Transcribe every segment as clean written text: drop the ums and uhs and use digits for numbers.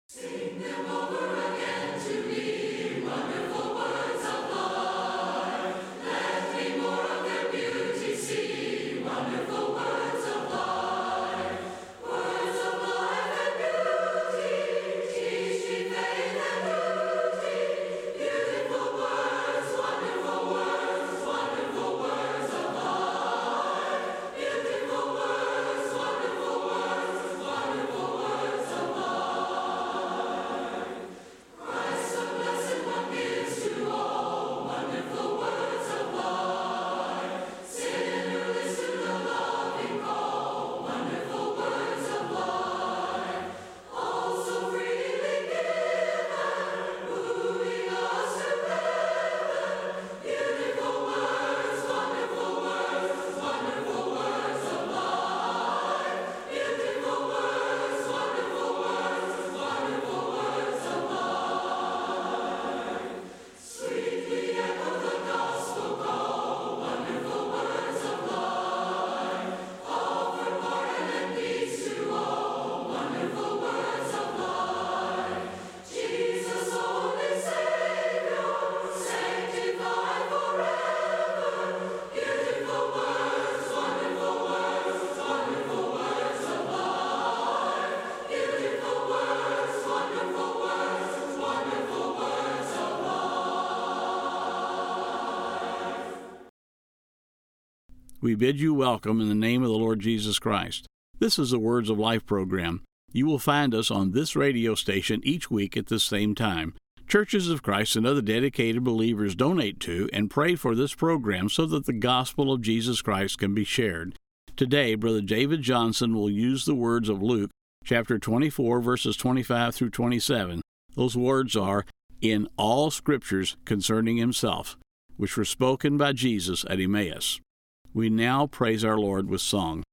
Sing them over again to me, wonderful words of life. Let me more of their beauty see, wonderful words of life. Words of life and beauty, teach me faith and duty. Beautiful words, wonderful words, wonderful words of life. Beautiful words, wonderful words, wonderful words of life. Christ the blessed one gives to all wonderful words of life. Sinner, listen to the loving call, wonderful words of life. All so freely given, moving us to heaven. Beautiful words, wonderful words, wonderful words of life. Beautiful words, wonderful words, wonderful words of life. Sweetly echo the gospel call, wonderful words of life. Offer pardon and peace to all, wonderful words of life. Jesus, only Savior, sanctified forever. Beautiful words, wonderful words, wonderful words of life. Beautiful words, wonderful words, wonderful words of life. We bid you welcome in the name of the Lord Jesus Christ. This is the Words of Life program. You will find us on this radio station each week at the same time. Churches of Christ and other dedicated believers donate to and pray for this program so that the gospel of Jesus Christ can be shared. Today, Brother David Johnson will use the words of Luke, chapter 24, verses 25 through 27. Those words are, "in all scriptures concerning himself," which were spoken by Jesus at Emmaus. We now praise our Lord with song.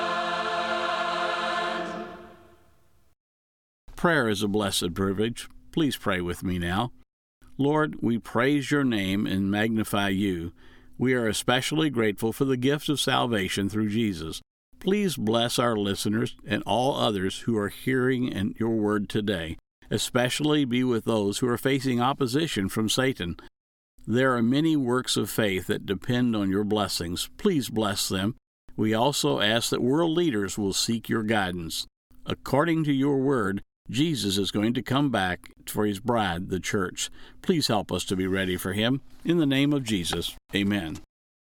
Prayer is a blessed privilege. Please pray with me now. Lord, we praise your name and magnify you. We are especially grateful for the gift of salvation through Jesus. Please bless our listeners and all others who are hearing your word today. Especially be with those who are facing opposition from Satan. There are many works of faith that depend on your blessings. Please bless them. We also ask that world leaders will seek your guidance. According to your word, Jesus is going to come back for his bride, the church. Please help us to be ready for him. In the name of Jesus, amen.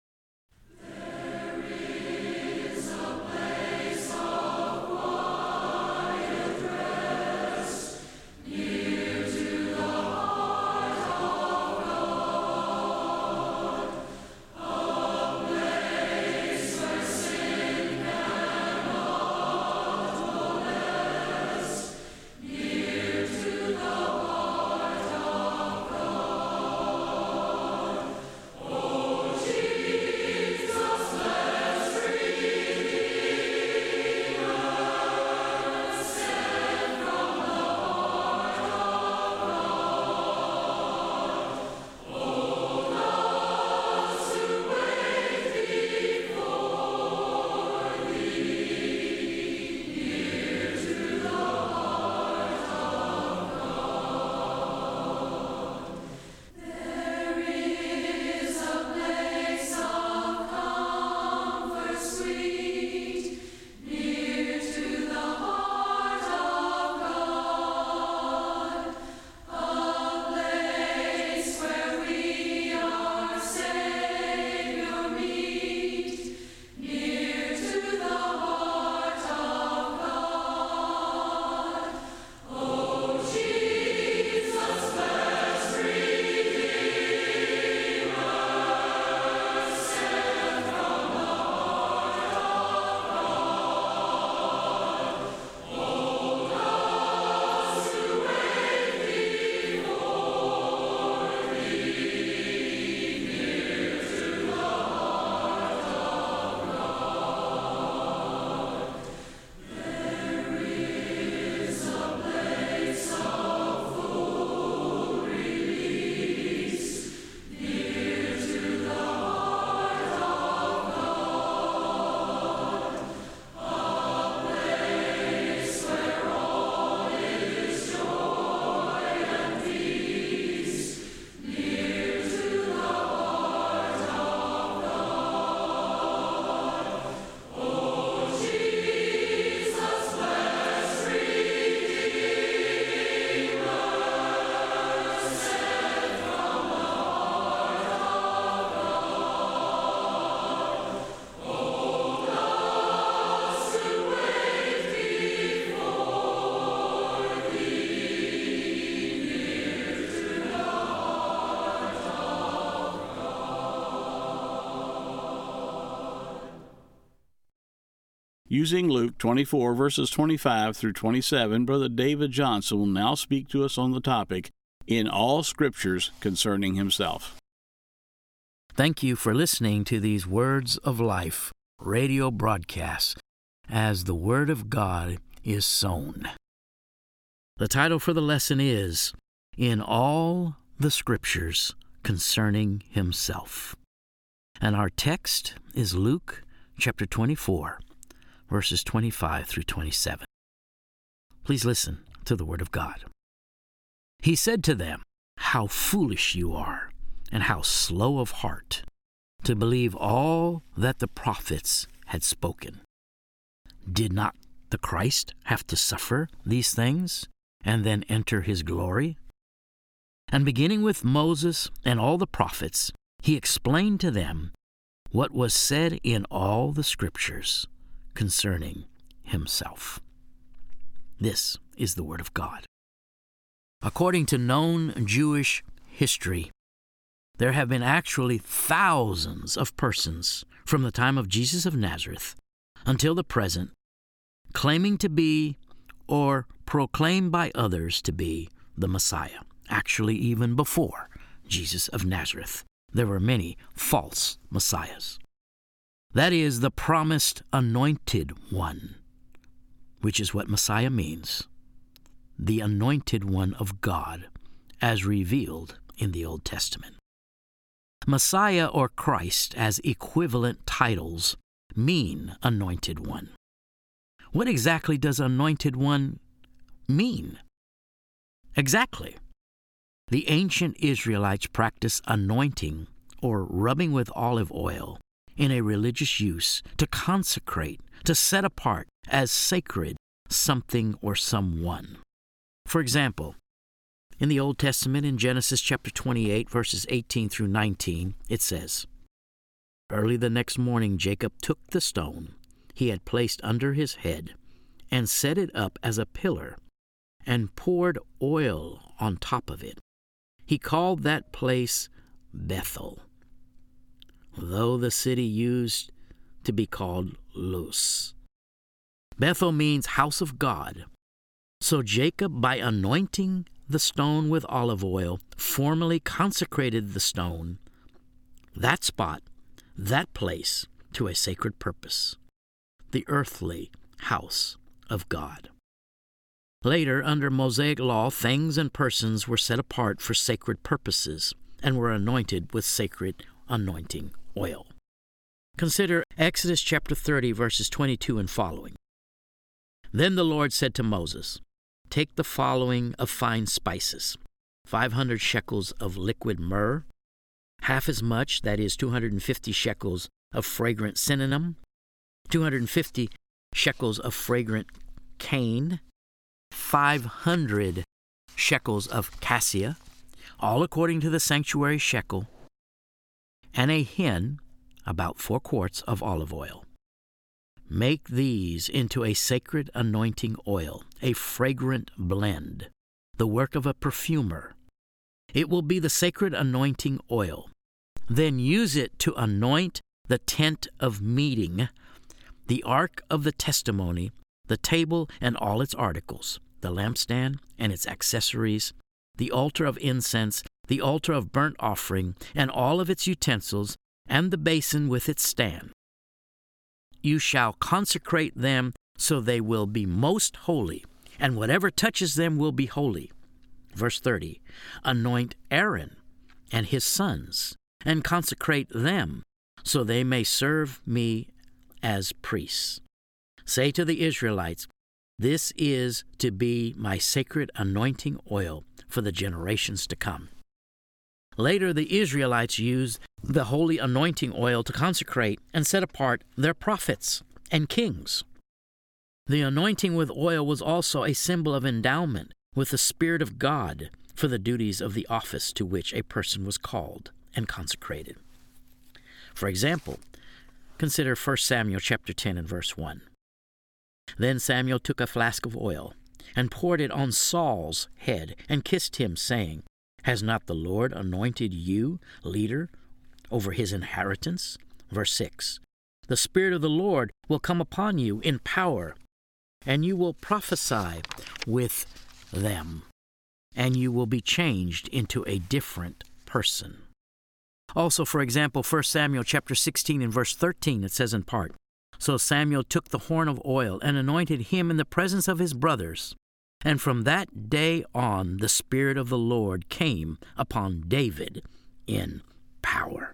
Using Luke 24, verses 25 through 27, Brother David Johnson will now speak to us on the topic, In All Scriptures Concerning Himself. Thank you for listening to these Words of Life radio broadcasts as the Word of God is sown. The title for the lesson is, In All the Scriptures Concerning Himself. And our text is Luke chapter 24. Verses 25 through 27. Please listen to the Word of God. He said to them, How foolish you are, and how slow of heart, to believe all that the prophets had spoken. Did not the Christ have to suffer these things, and then enter his glory? And beginning with Moses and all the prophets, he explained to them what was said in all the Scriptures concerning himself. This is the Word of God. According to known Jewish history, there have been actually thousands of persons from the time of Jesus of Nazareth until the present claiming to be or proclaimed by others to be the Messiah. Actually, even before Jesus of Nazareth, there were many false messiahs. That is the promised anointed one, which is what Messiah means. the Anointed One of God, as revealed in the Old Testament. Messiah or Christ as equivalent titles mean Anointed One. What exactly does Anointed One mean? Exactly. The ancient Israelites practiced anointing or rubbing with olive oil in a religious use to consecrate, to set apart as sacred something or someone. For example, in the Old Testament, in Genesis chapter 28, verses 18 through 19, it says, "Early the next morning Jacob took the stone he had placed under his head and set it up as a pillar and poured oil on top of it. He called that place Bethel, though the city used to be called Luz." Bethel means house of God. So Jacob, by anointing the stone with olive oil, formally consecrated the stone, that spot, that place, to a sacred purpose, the earthly house of God. Later, under Mosaic law, things and persons were set apart for sacred purposes and were anointed with sacred anointing oil. Consider Exodus chapter 30, verses 22 and following. "Then the Lord said to Moses, 'Take the following of fine spices, 500 shekels of liquid myrrh, half as much, that is 250 shekels of fragrant cinnamon, 250 shekels of fragrant cane, 500 shekels of cassia, all according to the sanctuary shekel, and a hin, about 4 quarts of olive oil. Make these into a sacred anointing oil, a fragrant blend, the work of a perfumer. It will be the sacred anointing oil. Then use it to anoint the tent of meeting, the ark of the testimony, the table and all its articles, the lampstand and its accessories, the altar of incense, the altar of burnt offering, and all of its utensils, and the basin with its stand. You shall consecrate them so they will be most holy, and whatever touches them will be holy." Verse 30, "Anoint Aaron and his sons, and consecrate them, so they may serve me as priests. Say to the Israelites, this is to be my sacred anointing oil for the generations to come." Later, the Israelites used the holy anointing oil to consecrate and set apart their prophets and kings. The anointing with oil was also a symbol of endowment with the Spirit of God for the duties of the office to which a person was called and consecrated. For example, consider 1 Samuel chapter 10 and verse 1. "Then Samuel took a flask of oil and poured it on Saul's head and kissed him, saying, 'Has not the Lord anointed you leader over his inheritance?' Verse 6, "The Spirit of the Lord will come upon you in power, and you will prophesy with them, and you will be changed into a different person." Also, for example, 1 Samuel chapter 16 and verse 13, it says in part, "So Samuel took the horn of oil and anointed him in the presence of his brothers. And from that day on, the Spirit of the Lord came upon David in power."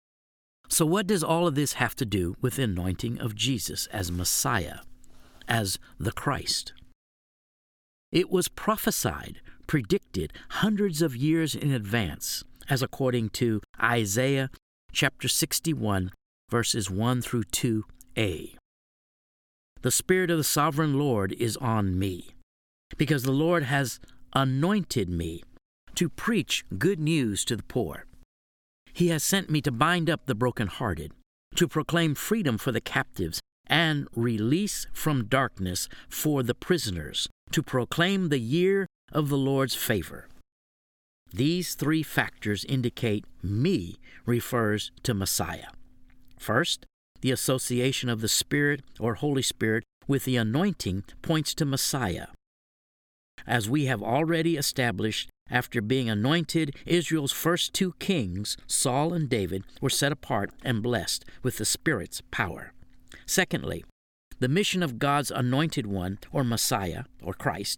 So what does all of this have to do with the anointing of Jesus as Messiah, as the Christ? It was prophesied, predicted hundreds of years in advance, as according to Isaiah chapter 61, verses 1 through 2a. "The Spirit of the Sovereign Lord is on me, because the Lord has anointed me to preach good news to the poor. He has sent me to bind up the brokenhearted, to proclaim freedom for the captives and release from darkness for the prisoners, to proclaim the year of the Lord's favor." These 3 factors indicate me refers to Messiah. First, the association of the Spirit or Holy Spirit with the anointing points to Messiah. As we have already established, after being anointed, Israel's first 2 kings, Saul and David, were set apart and blessed with the Spirit's power. Secondly, the mission of God's anointed one, or Messiah, or Christ,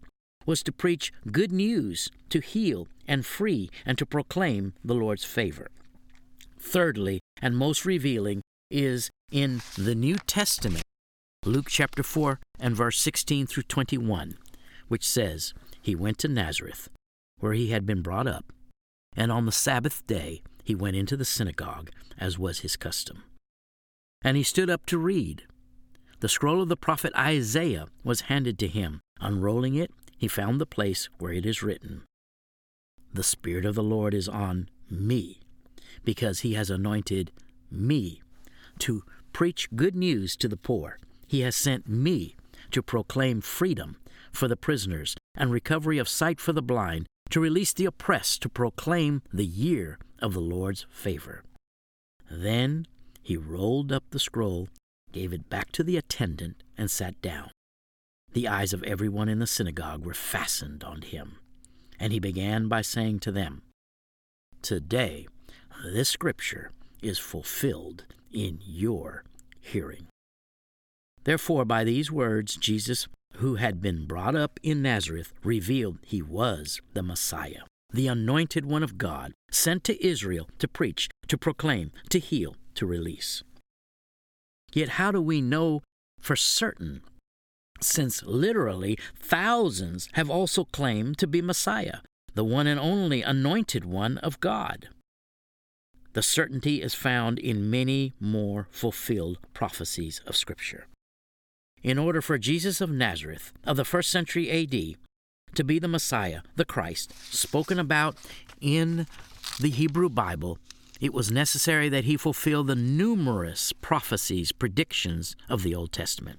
was to preach good news, to heal and free, and to proclaim the Lord's favor. Thirdly, and most revealing, is in the New Testament, Luke chapter 4 and verse 16 through 21, which says, "He went to Nazareth, where he had been brought up, and on the Sabbath day he went into the synagogue, as was his custom. And he stood up to read. The scroll of the prophet Isaiah was handed to him. Unrolling it, he found the place where it is written, 'The Spirit of the Lord is on me, because he has anointed me to preach good news to the poor. He has sent me to proclaim freedom for the prisoners and recovery of sight for the blind, to release the oppressed, to proclaim the year of the Lord's favor.' Then he rolled up the scroll, gave it back to the attendant, and sat down. The eyes of everyone in the synagogue were fastened on him, and he began by saying to them, 'Today this scripture is fulfilled in your hearing.' Therefore, by these words, Jesus, who had been brought up in Nazareth, revealed he was the Messiah, the anointed one of God, sent to Israel to preach, to proclaim, to heal, to release. Yet how do we know for certain, since literally thousands have also claimed to be Messiah, the one and only anointed one of God? The certainty is found in many more fulfilled prophecies of Scripture. In order for Jesus of Nazareth of the 1st century A.D. to be the Messiah, the Christ, spoken about in the Hebrew Bible, it was necessary that he fulfill the numerous prophecies, predictions of the Old Testament.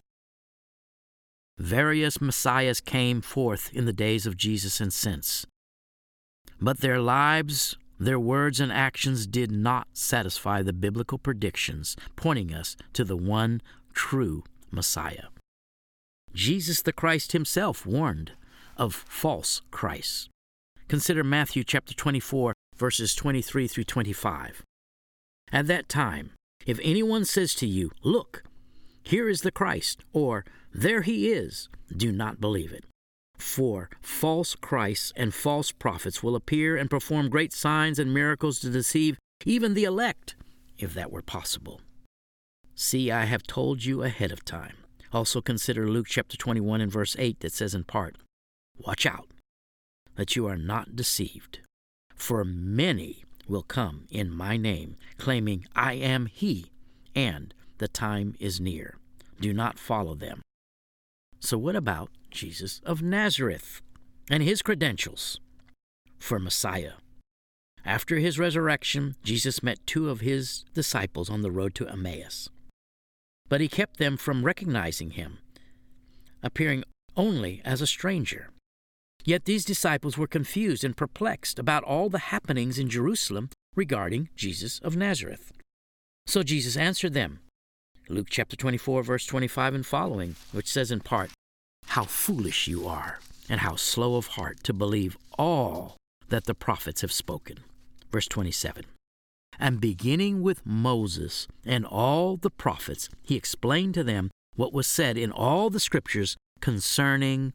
Various Messiahs came forth in the days of Jesus and since, but their lives, their words and actions did not satisfy the biblical predictions, pointing us to the one true Messiah. Jesus the Christ himself warned of false Christs. Consider Matthew chapter 24, verses 23 through 25. At that time, if anyone says to you, 'Look, here is the Christ,' or 'There he is,' do not believe it. For false Christs and false prophets will appear and perform great signs and miracles to deceive even the elect, if that were possible. See, I have told you ahead of time." Also consider Luke chapter 21 and verse 8 that says in part, "Watch out that you are not deceived, for many will come in my name, claiming I am he, and the time is near. Do not follow them." So what about Jesus of Nazareth and his credentials for Messiah? After his resurrection, Jesus met 2 of his disciples on the road to Emmaus. But he kept them from recognizing him, appearing only as a stranger. Yet these disciples were confused and perplexed about all the happenings in Jerusalem regarding Jesus of Nazareth. So Jesus answered them, Luke chapter 24, verse 25 and following, which says in part, "How foolish you are, and how slow of heart to believe all that the prophets have spoken." Verse 27. And beginning with Moses and all the prophets, he explained to them what was said in all the scriptures concerning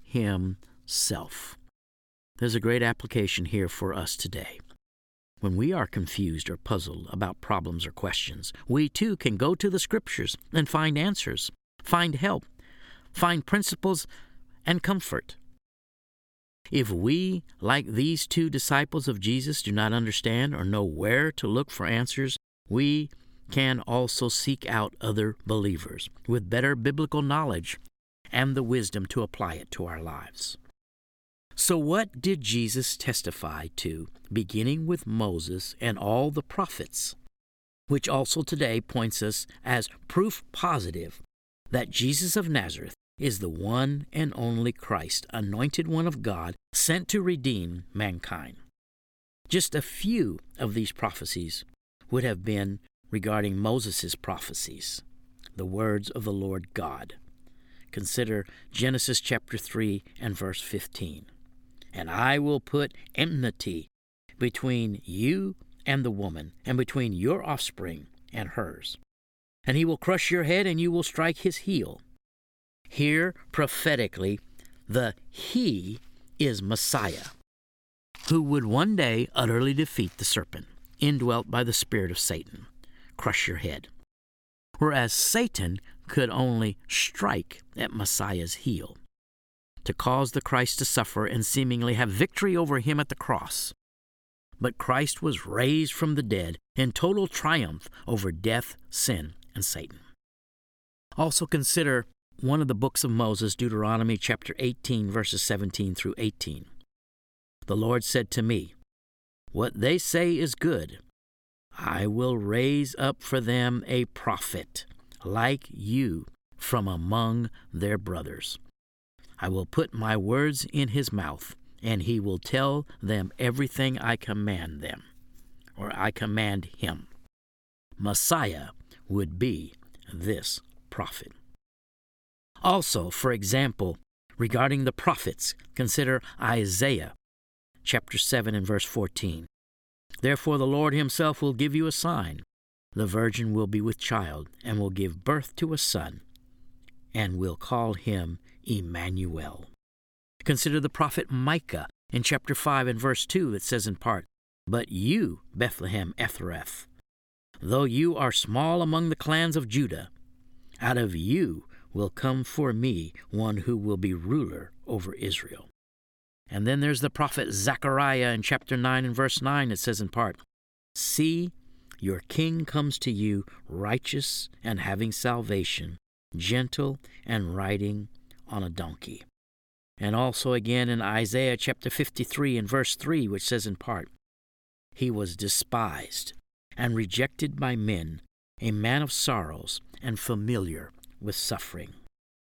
himself. There's a great application here for us today. When we are confused or puzzled about problems or questions, we too can go to the scriptures and find answers, find help, find principles and comfort. If we, like these 2 disciples of Jesus, do not understand or know where to look for answers, we can also seek out other believers with better biblical knowledge and the wisdom to apply it to our lives. So what did Jesus testify to, beginning with Moses and all the prophets, which also today points us as proof positive that Jesus of Nazareth is the one and only Christ, anointed one of God, sent to redeem mankind? Just a few of these prophecies would have been regarding Moses' prophecies, the words of the Lord God. Consider Genesis chapter 3 and verse 15. "And I will put enmity between you and the woman, and between your offspring and hers. And he will crush your head, and you will strike his heel." Here, prophetically, He is Messiah, who would one day utterly defeat the serpent, indwelt by the spirit of Satan, crush your head. Whereas Satan could only strike at Messiah's heel, to cause the Christ to suffer and seemingly have victory over him at the cross. But Christ was raised from the dead in total triumph over death, sin, and Satan. Also consider one of the books of Moses, Deuteronomy chapter 18, verses 17 through 18. The Lord said to me, "What they say is good. I will raise up for them a prophet like you from among their brothers. I will put my words in his mouth, and he will tell them everything I command them, or I command him." Messiah would be this prophet. Also, for example, regarding the prophets, consider Isaiah chapter 7 and verse 14. "Therefore the Lord himself will give you a sign. The virgin will be with child and will give birth to a son, and will call him Emmanuel." Consider the prophet Micah in chapter 5 and verse 2. It says in part, "But you, Bethlehem Ephrath, though you are small among the clans of Judah, out of you will come for me one who will be ruler over Israel." And then there's the prophet Zechariah in chapter 9 and verse 9. It says in part, "See, your king comes to you righteous and having salvation, gentle and riding on a donkey." And also again in Isaiah chapter 53 and verse 3, which says in part, "He was despised and rejected by men, a man of sorrows and familiar with suffering."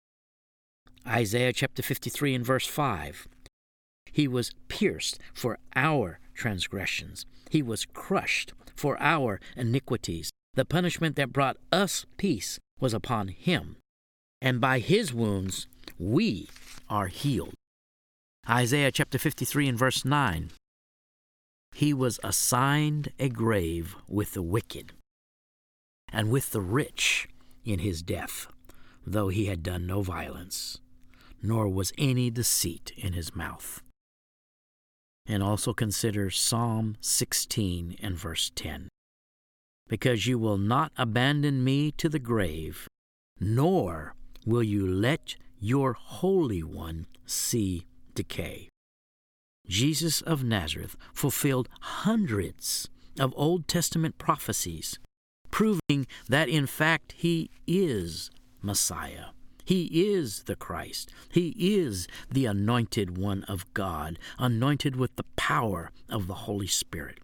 Isaiah chapter 53 and verse 5, "He was pierced for our transgressions. He was crushed for our iniquities. The punishment that brought us peace was upon him, and by his wounds we are healed." Isaiah chapter 53 and verse 9, "He was assigned a grave with the wicked and with the rich in his death, though he had done no violence, nor was any deceit in his mouth." And also consider Psalm 16 and verse 10. "Because you will not abandon me to the grave, nor will you let your Holy One see decay." Jesus of Nazareth fulfilled hundreds of Old Testament prophecies, proving that in fact he is Messiah. He is the Christ. He is the anointed one of God, anointed with the power of the Holy Spirit.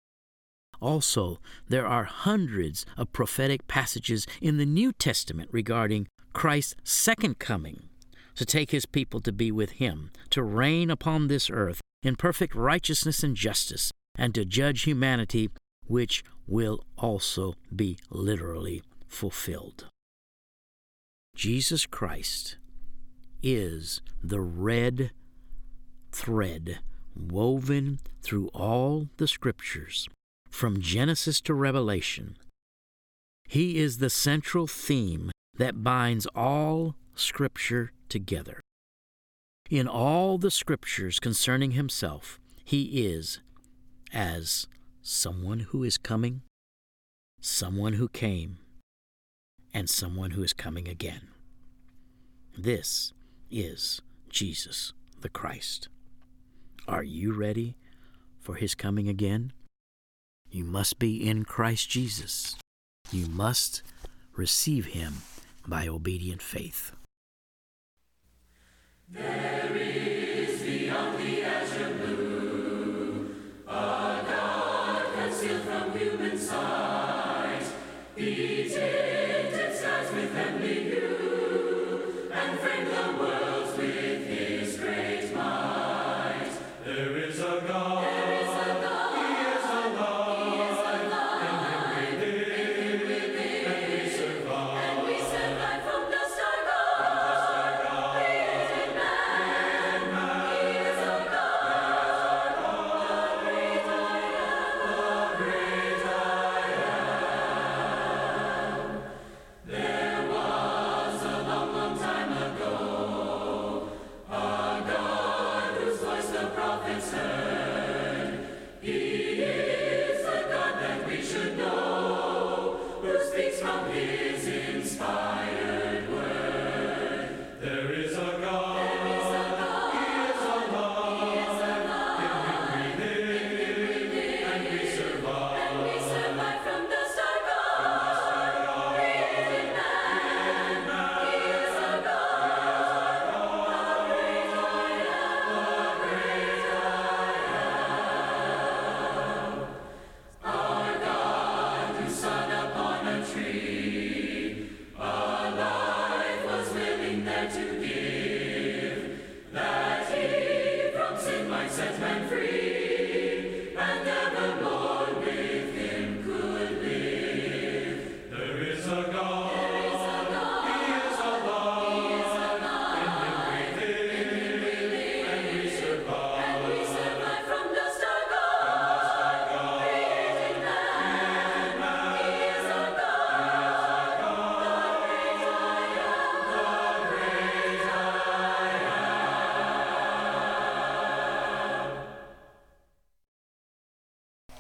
Also, there are hundreds of prophetic passages in the New Testament regarding Christ's second coming, to take his people to be with him, to reign upon this earth in perfect righteousness and justice, and to judge humanity, which will also be literally fulfilled. Jesus Christ is the red thread woven through all the Scriptures, from Genesis to Revelation. He is the central theme that binds all Scripture together. In all the Scriptures concerning himself, he is as someone who is coming, someone who came, and someone who is coming again. This is Jesus the Christ. Are you ready for his coming again? You must be in Christ Jesus. You must receive him by obedient faith. There is beyond the azure blue a God concealed from human sight. He tinted skies with heavenly hue and framed the worlds with his great might. There is a God. There is a God. He is alive. He is alive. In him we live, and we survive. And we survive from dust our God. Created man. He is a God. The great I am. The great I am. There was a long, long time ago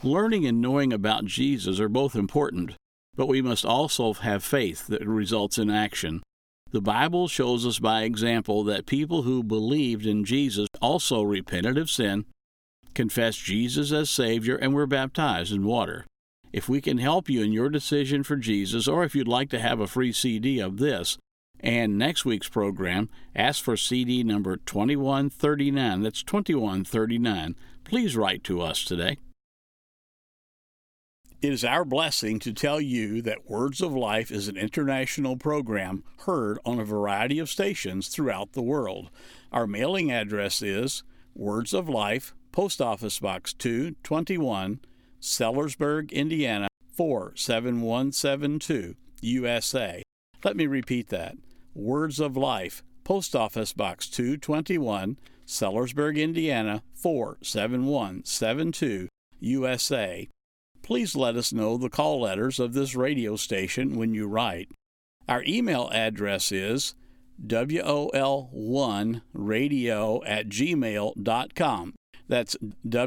Learning and knowing about Jesus are both important, but we must also have faith that results in action. The Bible shows us by example that people who believed in Jesus also repented of sin, confessed Jesus as Savior, and were baptized in water. If we can help you in your decision for Jesus, or if you'd like to have a free CD of this and next week's program, ask for CD number 2139. That's 2139. Please write to us today. It is our blessing to tell you that Words of Life is an international program heard on a variety of stations throughout the world. Our mailing address is Words of Life, Post Office Box 221, Sellersburg, Indiana 47172, USA. Let me repeat that. Words of Life, Post Office Box 221, Sellersburg, Indiana 47172, USA. Please let us know the call letters of this radio station when you write. Our email address is wol1radio@gmail.com. That's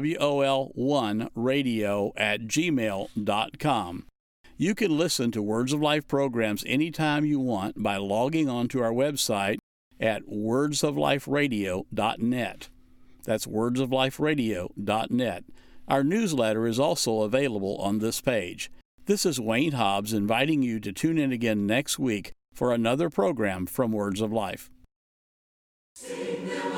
wol1radio@gmail.com. You can listen to Words of Life programs anytime you want by logging on to our website at wordsofliferadio.net. That's wordsofliferadio.net. Our newsletter is also available on this page. This is Wayne Hobbs inviting you to tune in again next week for another program from Words of Life. Sing them